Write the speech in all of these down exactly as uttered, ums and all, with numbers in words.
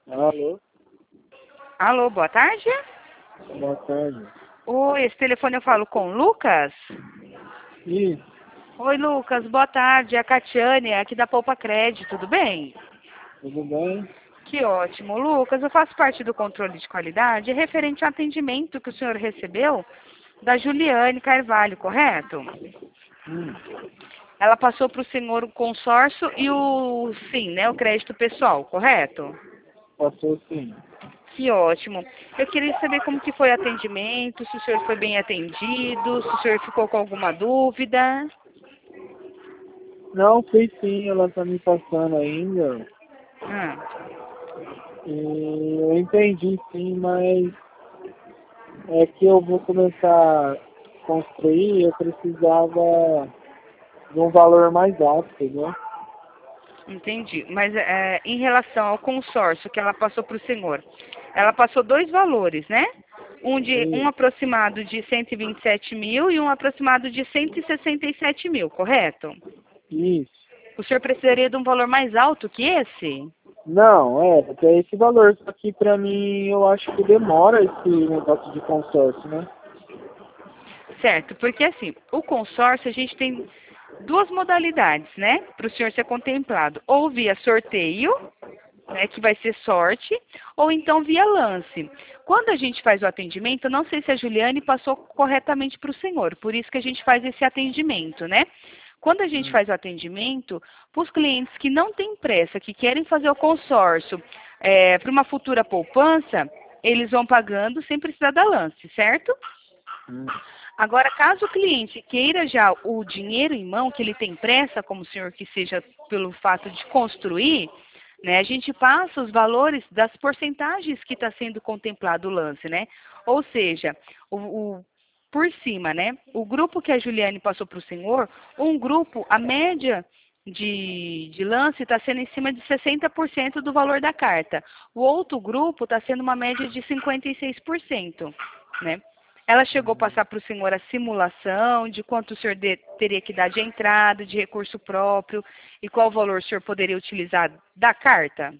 Alô? Alô, boa tarde. Boa tarde. Oi, esse telefone eu falo com o Lucas? Isso, Oi, Lucas, boa tarde. É a Catiane, aqui da Poupa Crédito, tudo bem? tudo bem? Que ótimo. Lucas, eu faço parte do controle de qualidade referente ao atendimento que o senhor recebeu da Juliane Carvalho, correto? Hum, Ela passou para o senhor o consórcio e o sim, né, o crédito pessoal, correto? passou sim. Que ótimo. Eu queria saber como que foi o atendimento, se o senhor foi bem atendido, se o senhor ficou com alguma dúvida. Não, fez sim, ela tá me passando ainda. Ah, E eu entendi sim, mas é que eu vou começar a construir, eu precisava de um valor mais alto, entendeu? entendi. Mas é, em relação ao consórcio que ela passou para o senhor, ela passou dois valores, né? Um, de, um Isso, aproximado de cento e vinte e sete mil e um aproximado de cento e sessenta e sete mil, correto? isso. O senhor precisaria de um valor mais alto que esse? Não, é, até esse valor, só que pra mim eu acho que demora esse negócio de consórcio, né? Certo, porque assim, o consórcio a gente tem duas modalidades, né? Para o senhor ser contemplado. Ou via sorteio, né, que vai ser sorte, ou então via lance. Quando a gente faz o atendimento, eu não sei se a Juliane passou corretamente para o senhor, por isso que a gente faz esse atendimento, né? Quando a gente Hum. faz o atendimento, para os clientes que não têm pressa, que querem fazer o consórcio é, para uma futura poupança, eles vão pagando sem precisar da lance, certo? Hum. Agora, caso o cliente queira já o dinheiro em mão, que ele tem pressa, como o senhor que seja pelo fato de construir, né, a gente passa os valores das porcentagens que está sendo contemplado o lance, né? Ou seja, o, o- por cima, né? O grupo que a Juliane passou para o senhor, um grupo, a média de, de lance está sendo em cima de sessenta por cento do valor da carta. O outro grupo está sendo uma média de cinquenta e seis por cento, né? Ela chegou a passar para o senhor a simulação de quanto o senhor de- teria que dar de entrada, de recurso próprio e qual valor o senhor poderia utilizar da carta?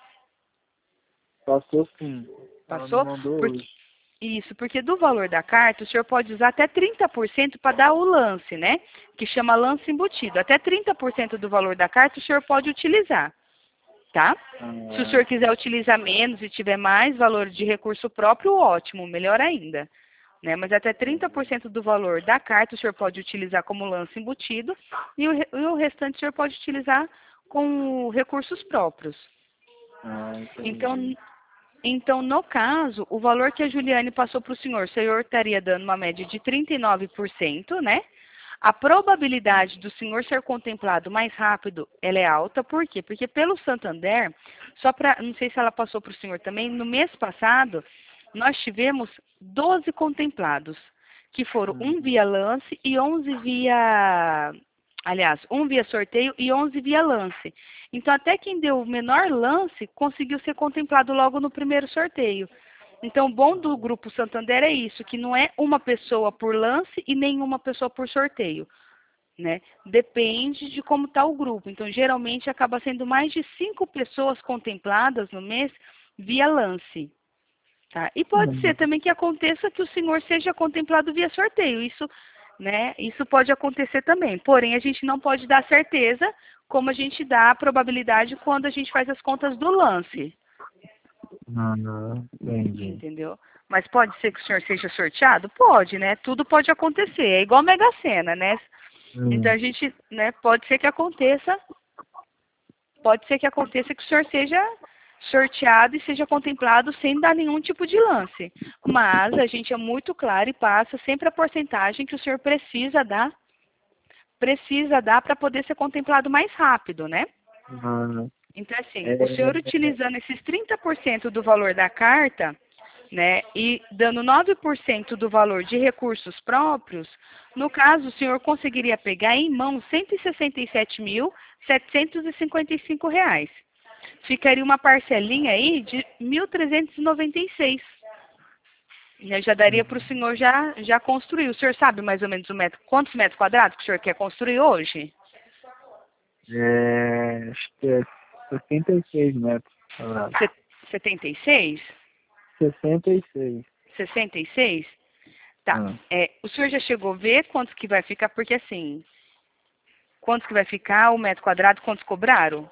Passou sim. Ela me Passou? mandou Porque, hoje. isso, porque do valor da carta o senhor pode usar até trinta por cento para dar o lance, né? Que chama lance embutido. Até trinta por cento do valor da carta o senhor pode utilizar, tá? Se o Ah, senhor quiser utilizar menos e tiver mais valor de recurso próprio, ótimo, melhor ainda. Né? Mas até trinta por cento do valor da carta o senhor pode utilizar como lance embutido e o, re- e o restante o senhor pode utilizar com recursos próprios. ah, Então, entendi. então, no caso, o valor que a Juliane passou para o senhor, o senhor estaria dando uma média de trinta e nove por cento, né? A probabilidade do senhor ser contemplado mais rápido, ela é alta, por quê? Porque pelo Santander, só para, não sei se ela passou para o senhor também, no mês passado, nós tivemos doze contemplados, que foram um Uhum. via lance e onze via, aliás, um via sorteio e onze via lance. Então, até quem deu o menor lance conseguiu ser contemplado logo no primeiro sorteio. Então, o bom do Grupo Santander é isso, que não é uma pessoa por lance e nenhuma pessoa por sorteio, né? Depende de como está o grupo. Então, geralmente, acaba sendo mais de cinco pessoas contempladas no mês via lance, tá? E pode ser Uhum. também que aconteça que o senhor seja contemplado via sorteio. Isso, né? Isso pode acontecer também. Porém, a gente não pode dar certeza como a gente dá a probabilidade quando a gente faz as contas do lance. Ah, entendi. Entendeu? Mas pode ser que o senhor seja sorteado? Pode, né? Tudo pode acontecer. É igual a Mega Sena, né? Então Hum. a gente, né, pode ser que aconteça, pode ser que aconteça que o senhor seja sorteado e seja contemplado sem dar nenhum tipo de lance. Mas a gente é muito claro e passa sempre a porcentagem que o senhor precisa dar, precisa dar para poder ser contemplado mais rápido, né? Ah, Então, assim, o senhor é, utilizando esses trinta por cento do valor da carta, né, e dando nove por cento do valor de recursos próprios, no caso, o senhor conseguiria pegar em mão cento e sessenta e sete mil, setecentos e cinquenta e cinco reais. Ficaria uma parcelinha aí de mil trezentos e noventa e seis. Né, já daria para o senhor já, já construir. O senhor sabe mais ou menos o metro, quantos metros quadrados que o senhor quer construir hoje? é, acho que é sessenta e seis metros quadrados. setenta e seis? sessenta e seis. sessenta e seis? Tá. Ah. É, o senhor já chegou a ver quantos que vai ficar? Porque assim, quantos que vai ficar o metro quadrado, quantos cobraram?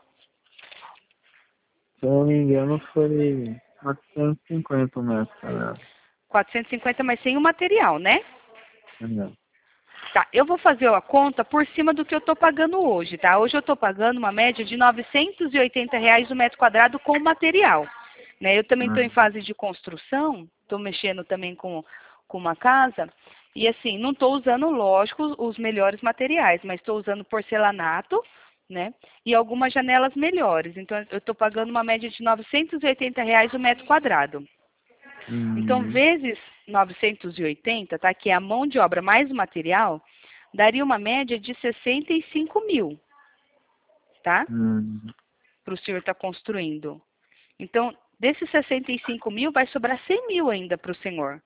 Se eu não me engano, foi quatrocentos e cinquenta metros quadrados. quatrocentos e cinquenta, mas sem o material, né? Não. Tá, eu vou fazer a conta por cima do que eu estou pagando hoje, tá? Hoje eu estou pagando uma média de novecentos e oitenta reais o metro quadrado com material. Né? Eu também estou em fase de construção, estou mexendo também com, com uma casa, e assim, não estou usando, lógico, os melhores materiais, mas estou usando porcelanato, né? E algumas janelas melhores. Então, eu estou pagando uma média de novecentos e oitenta reais o metro quadrado. Então, Hum. vezes novecentos e oitenta, tá? Que é a mão de obra mais o material, daria uma média de sessenta e cinco mil, tá? Hum. Para o senhor estar construindo. Então, desses sessenta e cinco mil, vai sobrar cem mil ainda para o senhor.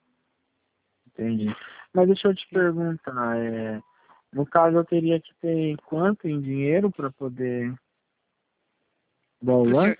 Entendi. Mas deixa eu te perguntar, é, no caso eu teria que ter quanto em dinheiro para poder dar o Pro senhor... lance?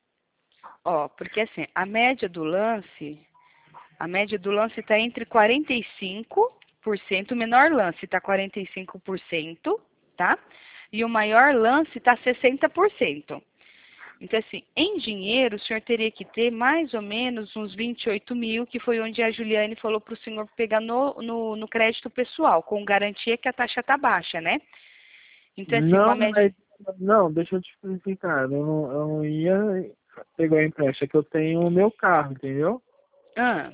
Ó, porque assim, a média do lance, a média do lance está entre quarenta e cinco por cento, o menor lance está quarenta e cinco por cento, tá? E o maior lance está sessenta por cento. Então, assim, em dinheiro, o senhor teria que ter mais ou menos uns vinte e oito mil, que foi onde a Juliane falou para o senhor pegar no, no, no crédito pessoal, com garantia que a taxa está baixa, né? Então, assim, uma Não, média... mas, não, deixa eu te explicar. Eu não, eu não ia pegar o empréstimo, é que eu tenho o meu carro, entendeu? Ah,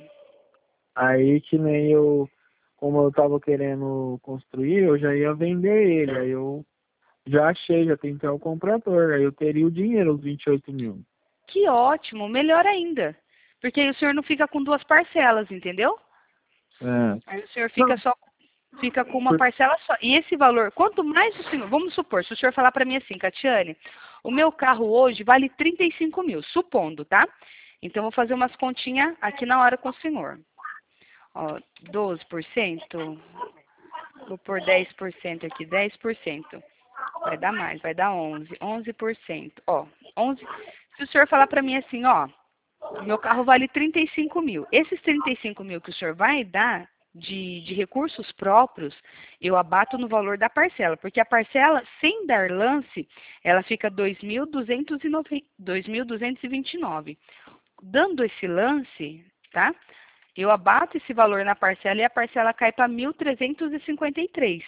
Aí que nem eu, como eu tava querendo construir, eu já ia vender ele. Aí eu já achei, já tentei o comprador. Aí eu teria o dinheiro, os vinte e oito mil. que ótimo, melhor ainda. Porque aí o senhor não fica com duas parcelas, entendeu? É. Aí o senhor fica Não, só fica com uma por- parcela só. E esse valor, quanto mais o senhor, vamos supor, se o senhor falar para mim assim, Catiane, o meu carro hoje vale trinta e cinco mil, supondo, tá? Então, eu vou fazer umas continhas aqui na hora com o senhor. Ó, doze por cento, vou pôr dez por cento aqui, dez por cento. Vai dar mais, vai dar onze, onze por cento. Ó, onze, se o senhor falar para mim assim, ó, meu carro vale trinta e cinco mil. Esses trinta e cinco mil que o senhor vai dar de, de recursos próprios, eu abato no valor da parcela, porque a parcela, sem dar lance, ela fica dois mil duzentos e vinte e nove. Dando esse lance, tá? Eu abato esse valor na parcela e a parcela cai para mil trezentos e cinquenta e três.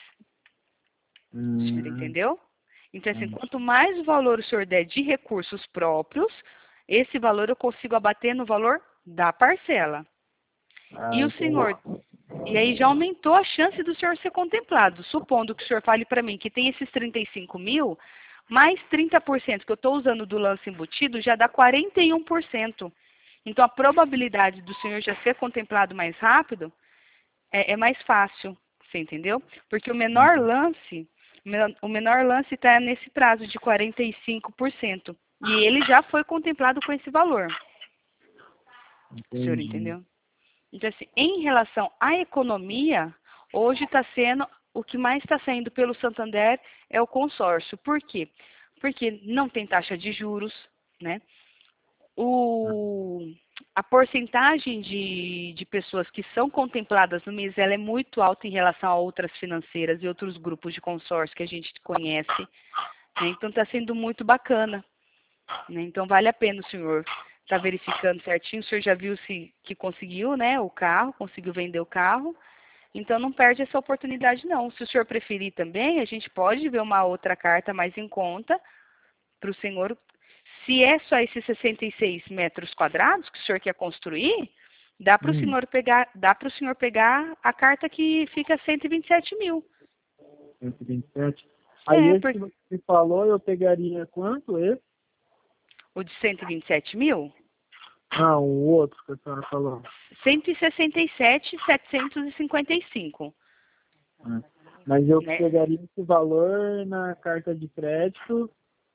O senhor Hum, entendeu? Então, assim, entendi. quanto mais valor o senhor der de recursos próprios, esse valor eu consigo abater no valor da parcela. Ah, E o entendi. senhor, e aí já aumentou a chance do senhor ser contemplado. Supondo que o senhor fale para mim que tem esses trinta e cinco mil, mais trinta por cento que eu estou usando do lance embutido, já dá quarenta e um por cento. Então, a probabilidade do senhor já ser contemplado mais rápido é, é mais fácil, você entendeu? Porque o menor lance, o menor lance está nesse prazo de quarenta e cinco por cento. E ele já foi contemplado com esse valor. O senhor Entendi. entendeu? Então, assim, em relação à economia, hoje está sendo, o que mais está saindo pelo Santander é o consórcio. Por quê? Porque não tem taxa de juros, né? O, a porcentagem de, de pessoas que são contempladas no M I S, ela é muito alta em relação a outras financeiras e outros grupos de consórcio que a gente conhece. Né? Então, está sendo muito bacana. Né? Então, vale a pena o senhor estar verificando certinho. O senhor já viu se que conseguiu, né, o carro, conseguiu vender o carro. Então, não perde essa oportunidade, não. Se o senhor preferir também, a gente pode ver uma outra carta mais em conta para o senhor. Se é só esses sessenta e seis metros quadrados que o senhor quer construir, dá para o Hum, senhor pegar, dá para o senhor pegar a carta que fica cento e vinte e sete mil. cento e vinte e sete. Aí É, esse por, que você falou, eu pegaria quanto esse? o de cento e vinte e sete mil? Não, o outro que a senhora falou. cento e sessenta e sete mil setecentos e cinquenta e cinco. Ah, mas eu Né? pegaria esse valor na carta de crédito.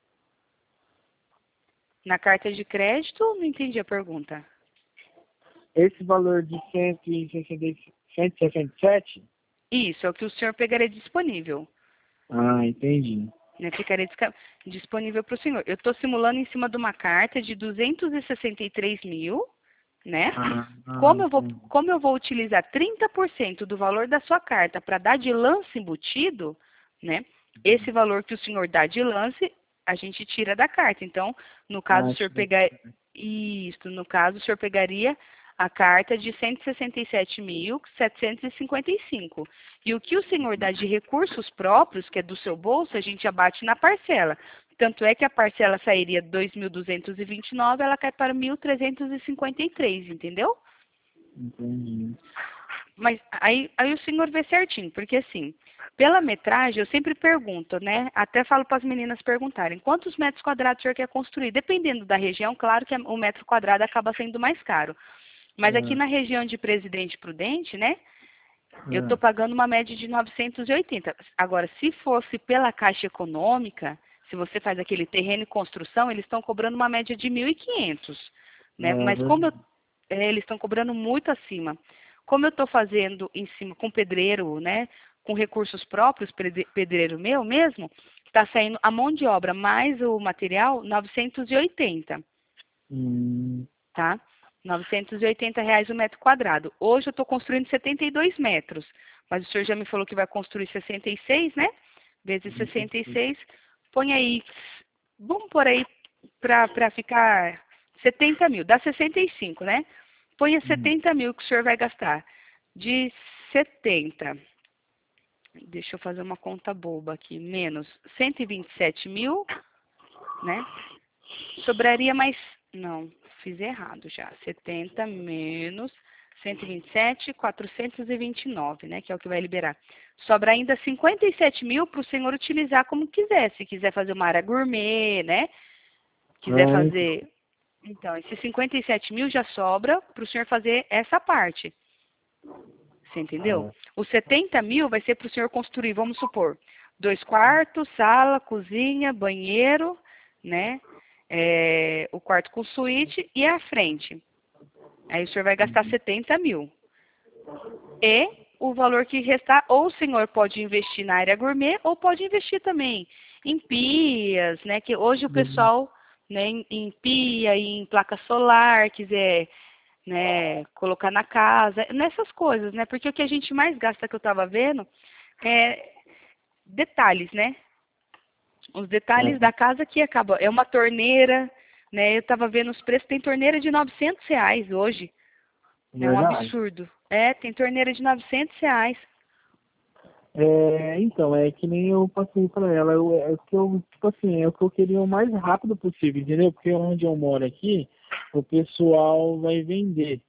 Na carta de crédito, não entendi a pergunta. Esse valor de cento e sessenta e sete? Isso, é o que o senhor pegaria disponível. Ah, entendi. né, ficaria disponível para o senhor. Eu estou simulando em cima de uma carta de duzentos e sessenta e três mil, né? Ah, Como eu vou, entendi. como eu vou utilizar trinta por cento do valor da sua carta para dar de lance embutido, né? Esse valor que o senhor dá de lance, a gente tira da carta. Então, no caso, Ah, o senhor tira- pegar isso, no caso, o senhor pegaria a carta de cento e sessenta e sete mil, setecentos e cinquenta e cinco. E o que o senhor dá de recursos próprios, que é do seu bolso, a gente abate na parcela. Tanto é que a parcela sairia dois mil duzentos e vinte e nove, ela cai para mil trezentos e cinquenta e três, entendeu? Entendi. Mas aí, aí o senhor vê certinho, porque assim, pela metragem, eu sempre pergunto, né? Até falo para as meninas perguntarem, quantos metros quadrados o senhor quer construir? Dependendo da região, claro que o metro quadrado acaba sendo mais caro. Mas aqui Ah, na região de Presidente Prudente, né? Eu estou ah, pagando uma média de novecentos e oitenta. Agora, se fosse pela Caixa Econômica, se você faz aquele terreno e construção, eles estão cobrando uma média de mil e quinhentos, né? é Mas como eu, verdade. é, eles estão cobrando muito acima. Como eu estou fazendo em cima com pedreiro, né? Com recursos próprios, pede- pedreiro meu mesmo, está saindo a mão de obra mais o material, novecentos e oitenta, Hum, tá? novecentos e oitenta reais o metro quadrado. Hoje eu estou construindo setenta e dois metros, mas o senhor já me falou que vai construir sessenta e seis, né? Vezes sessenta e seis, põe aí, vamos por aí para ficar setenta mil, dá sessenta e cinco, né? Ponha hum, setenta mil que o senhor vai gastar. De setenta, deixa eu fazer uma conta boba aqui, menos cento e vinte e sete mil, né? Sobraria mais. Não, fiz errado já. setenta menos cento e vinte e sete, quatrocentos e vinte e nove, né? Que é o que vai liberar. Sobra ainda cinquenta e sete mil para o senhor utilizar como quiser. Se quiser fazer uma área gourmet, né? Quiser ah, ent- fazer. Então, esses cinquenta e sete mil já sobra para o senhor fazer essa parte. Você entendeu? ah, Os setenta mil vai ser para o senhor construir, vamos supor, dois quartos, sala, cozinha, banheiro, né? É, o quarto com suíte e a frente. Aí o senhor vai gastar setenta mil. E o valor que restar, ou o senhor pode investir na área gourmet, ou pode investir também em pias, né? Que hoje o hum, pessoal, né, em, em pia, em placa solar, quiser, né, colocar na casa, nessas coisas, né? Porque o que a gente mais gasta, que eu estava vendo, é detalhes, né? Os detalhes ah, da casa que acaba. É uma torneira, né? Eu estava vendo os preços, tem torneira de novecentos reais hoje. É um verdade. absurdo. É, tem torneira de novecentos reais. É, então, é que nem eu passei pra ela, eu, é o que eu, tipo assim, é o que eu queria o mais rápido possível, entendeu? Porque onde eu moro aqui, o pessoal vai vender.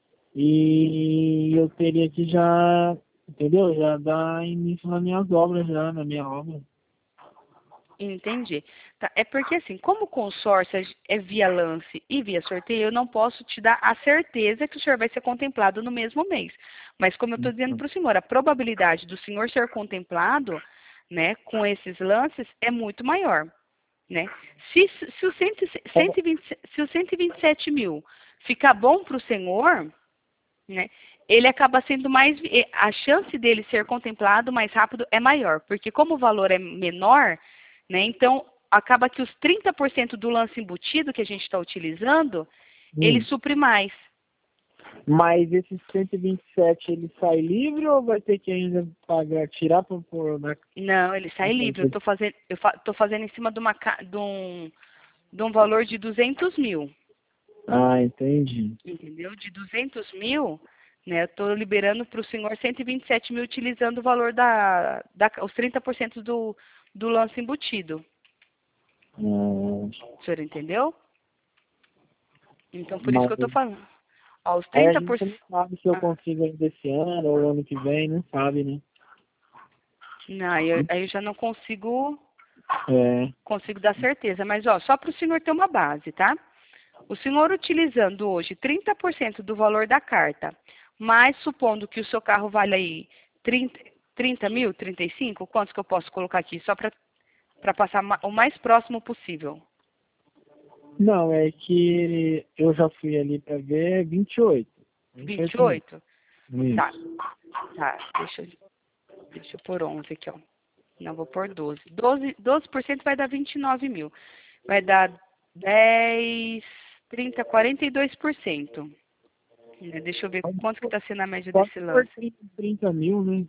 E eu teria que já, entendeu? Já dar início nas minhas obras, já, na minha obra. Entendi. Tá, é porque assim, como o consórcio é via lance e via sorteio, eu não posso te dar a certeza que o senhor vai ser contemplado no mesmo mês. Mas como eu estou dizendo para o senhor, a probabilidade do senhor ser contemplado, né, com esses lances é muito maior, né? Se, se, o cento, cento e vinte, se os cento e vinte e sete mil ficar bom para o senhor, né, ele acaba sendo mais, a chance dele ser contemplado mais rápido é maior, porque como o valor é menor, né, então acaba que os trinta por cento do lance embutido que a gente está utilizando, ele Hum. supre mais. Mas esse cento e vinte e sete ele sai livre ou vai ter que ainda pagar, tirar para pôr na, Não, ele na sai livre. Eu carteira? estou fazendo, eu fa, tô fazendo em cima de, uma, ca- de, um, de um valor de duzentos mil. Ah, entendi. Entendeu? De duzentos mil, né, eu estou liberando para o senhor cento e vinte e sete mil utilizando o valor da, da os trinta por cento do, do lance embutido. Ah, O senhor entendeu? Então, por isso que mas eu estou falando. Ó, os aí a trinta por gente cento. não sabe se eu Ah, consigo ainda esse ano ou ano que vem, não sabe, né? não, aí eu, aí eu já não consigo, É. consigo dar certeza. Mas, ó, só para o senhor ter uma base, tá? O senhor utilizando hoje trinta por cento do valor da carta, mas supondo que o seu carro vale aí trinta, trinta mil, trinta e cinco, quantos que eu posso colocar aqui? Só para para passar ma- o mais próximo possível. Não, é que eu já fui ali para ver vinte e oito. vinte e oito mil. vinte e oito? Tá, Isso. tá. Deixa, eu- deixa eu pôr onze aqui, ó. Não, vou pôr doze. doze, doze por cento vai dar vinte e nove mil. Vai dar dez, trinta, quarenta e dois por cento. Deixa eu ver quanto que está sendo a média Pode desse por lance. trinta mil, né?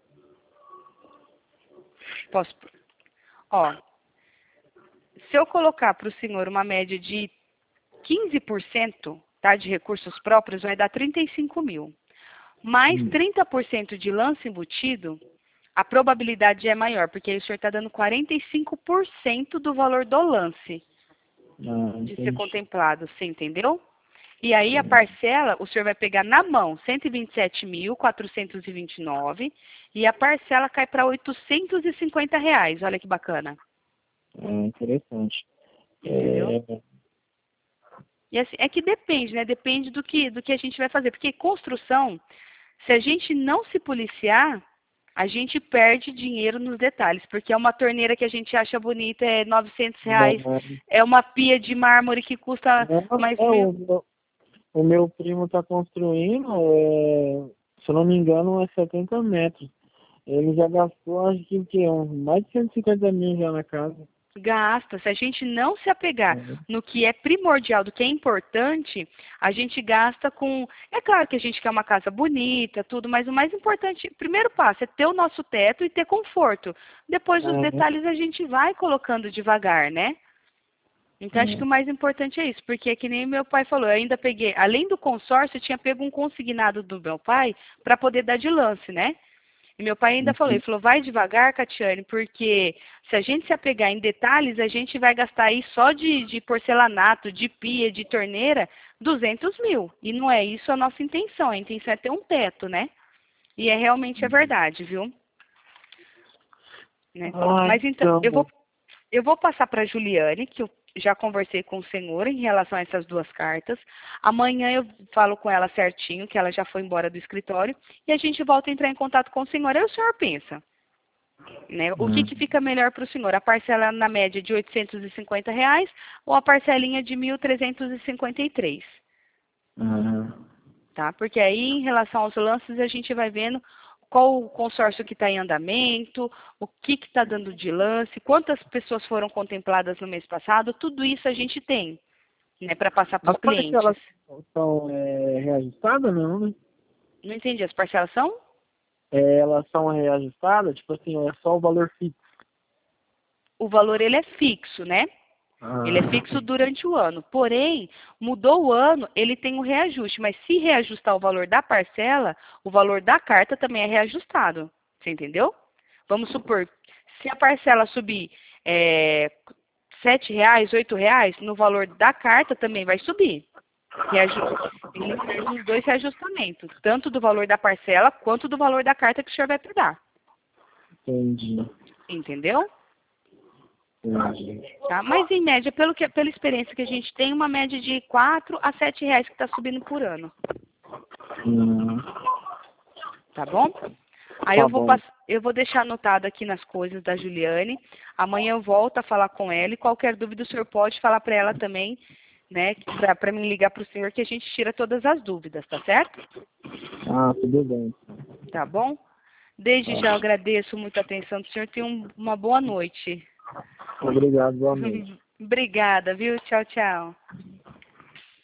Posso... Ó, se eu colocar para o senhor uma média de quinze por cento, tá, de recursos próprios, vai dar trinta e cinco mil. Mais Hum. trinta por cento de lance embutido, a probabilidade é maior, porque aí o senhor está dando quarenta e cinco por cento do valor do lance Ah, de ser entendi. contemplado, você entendeu? E aí a parcela, o senhor vai pegar na mão cento e vinte e sete mil, quatrocentos e vinte e nove e a parcela cai para oitocentos e cinquenta reais. Olha que bacana. Ah, interessante. Entendeu? É, E assim, é que depende, né? Depende do que, do que a gente vai fazer. Porque construção, se a gente não se policiar, a gente perde dinheiro nos detalhes. Porque é uma torneira que a gente acha bonita, é novecentos reais. mas- É uma pia de mármore que custa não, mais é, mil. o, meu- o meu primo está construindo, é, se eu não me engano, é setenta metros. Ele já gastou, acho que, o quê? Um, mais de cento e cinquenta mil já na casa. Gasta. Se a gente não se apegar É. no que é primordial, do que é importante, a gente gasta com... É claro que a gente quer uma casa bonita, tudo, mas o mais importante, primeiro passo é ter o nosso teto e ter conforto. Depois os É, detalhes a gente vai colocando devagar, né? Então acho que o é. mais importante é isso, porque é que nem meu pai falou, eu ainda peguei, além do consórcio, eu tinha pego um consignado do meu pai para poder dar de lance, né? E meu pai ainda falou, ele falou, vai devagar, Catiane, porque se a gente se apegar em detalhes, a gente vai gastar aí só de, de porcelanato, de pia, de torneira, duzentos mil. E não é isso a nossa intenção, a intenção é ter um teto, né? E é realmente a verdade, viu? Né? Ah, Mas então, eu então, vou, eu vou passar para a Juliane, que eu já conversei com o senhor em relação a essas duas cartas. Amanhã eu falo com ela certinho, que ela já foi embora do escritório, e a gente volta a entrar em contato com o senhor. Aí o senhor pensa, né? O que, que hum, fica melhor para o senhor? A parcela na média de oitocentos e cinquenta reais ou a parcelinha de mil trezentos e cinquenta e três? ah, Tá? Porque aí, em relação aos lances, a gente vai vendo qual o consórcio que está em andamento, o que está dando de lance, quantas pessoas foram contempladas no mês passado, tudo isso a gente tem, né, para passar para os as clientes. parcelas são é, reajustadas, não, né? Não entendi, as parcelas são? É, elas são reajustadas, tipo assim, é só o valor fixo. O valor ele é fixo, né? Ele é Ah, fixo durante o ano. Porém, mudou o ano, ele tem um reajuste. Mas se reajustar o valor da parcela, o valor da carta também é reajustado. Você entendeu? Vamos supor, se a parcela subir é, sete reais, oito reais, no valor da carta também vai subir. Reaju- Ele faz os dois reajustamentos, tanto do valor da parcela quanto do valor da carta que o senhor vai pegar. entendi, Entendeu? entendi. Tá? Mas em média, pelo que, pela experiência que a gente tem, uma média de quatro a sete reais que está subindo por ano. Hum, Tá bom? Aí tá eu vou, bom. pass... eu vou deixar anotado aqui nas coisas da Juliane. Amanhã eu volto a falar com ela e qualquer dúvida o senhor pode falar para ela também, né? Para mim ligar para o senhor que a gente tira todas as dúvidas, tá certo? Ah, tudo bem. Tá bom? Desde já eu Tá. agradeço muito a atenção do senhor. Tenha um- uma boa noite. Obrigado, boa noite. Obrigada, viu? Tchau, tchau.